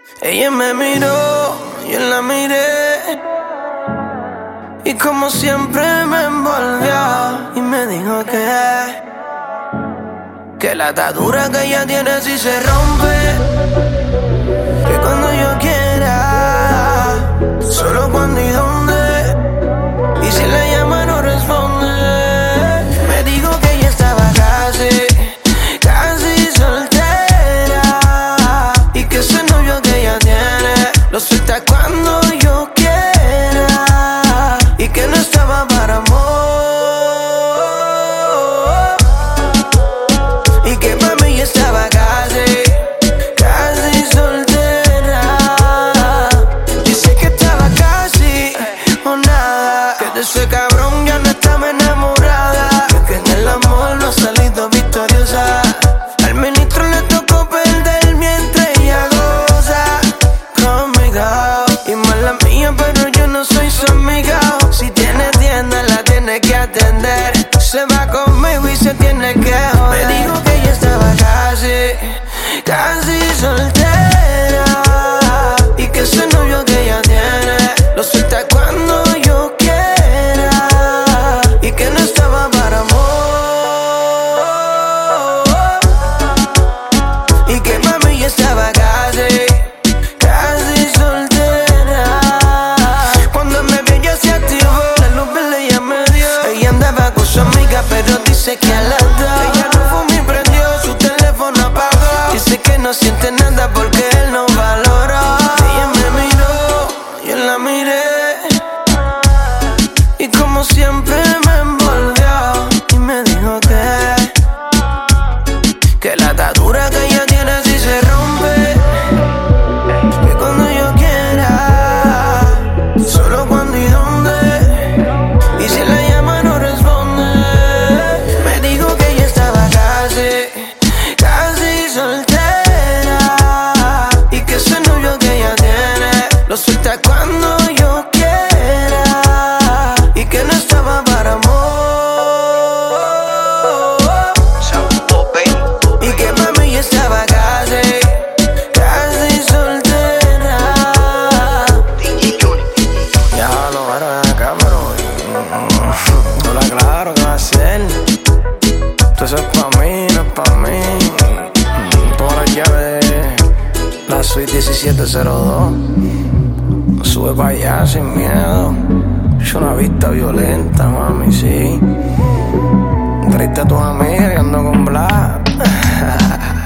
Ella me miró, yo la miré, y como siempre me envolvió y me dijo que la atadura que ella tiene si se rompe, que cuando yo quiera, solo cuando y dónde, y si la llama no responde. Me dijo que ella estaba casi soltera, y que ese novio que ella tiene lo suelta cuando yo quiera, y que no estaba para amor, y que mami ya estaba casi soltera. Dice que estaba casi o nada, que de ese cabrón ya no estaba enamorada, que en el amor no ha salido victoriosa. Al ministro le tocó perder mientras ella goza conmigo, y mala mía, pero yo no soy su amiga. Si tiene tienda la tiene que atender, se va conmigo y se tiene que joder. Me dijo que ella estaba casi soltera, y que ese novio que ella tiene lo suelta cuando yo quiera, y que no estaba para amor, y que mami ya estaba casi soltera. Cuando me vio ya se activó, la luz verde ella me dio. Ella andaba con su amiga pero dice que a las 2 ella no fumó y prendió, su teléfono apagó. Dice que no siente nada porque él no valoró. Ella me miró, yo la miré, y como siempre me envolvió y me dijo que la atadura que ella tiene si se rompe, que cuando yo quiera, solo cuando y dónde, y si la llama no responde. Me dijo que ella estaba casi soltera, y que ese novio que ella tiene lo suelta cuando yo quiera, y que no estaba para amor, y que mami ya estaba casi soltera. Ya no era acá, pero no la aclaro que va a ser. Esto es pa' mí, no es pa' mí. Todas las llaves, la suite 1702. Sube pa' allá sin miedo. Es una vista violenta, mami, sí. Triste a tus amigas que ando con Black.